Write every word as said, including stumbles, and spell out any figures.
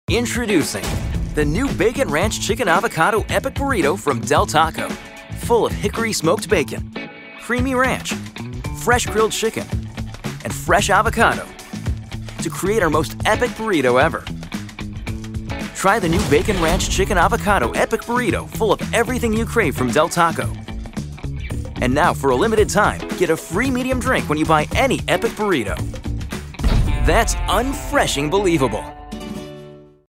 Introducing the new Bacon Ranch Chicken Avocado Epic Burrito from Del Taco. Full of hickory smoked bacon, creamy ranch, fresh grilled chicken, and fresh avocado to create our most epic burrito ever. Try the new Bacon Ranch Chicken Avocado Epic Burrito full of everything you crave from Del Taco. And now, for a limited time, get a free medium drink when you buy any Epic Burrito. That's unfreshing believable.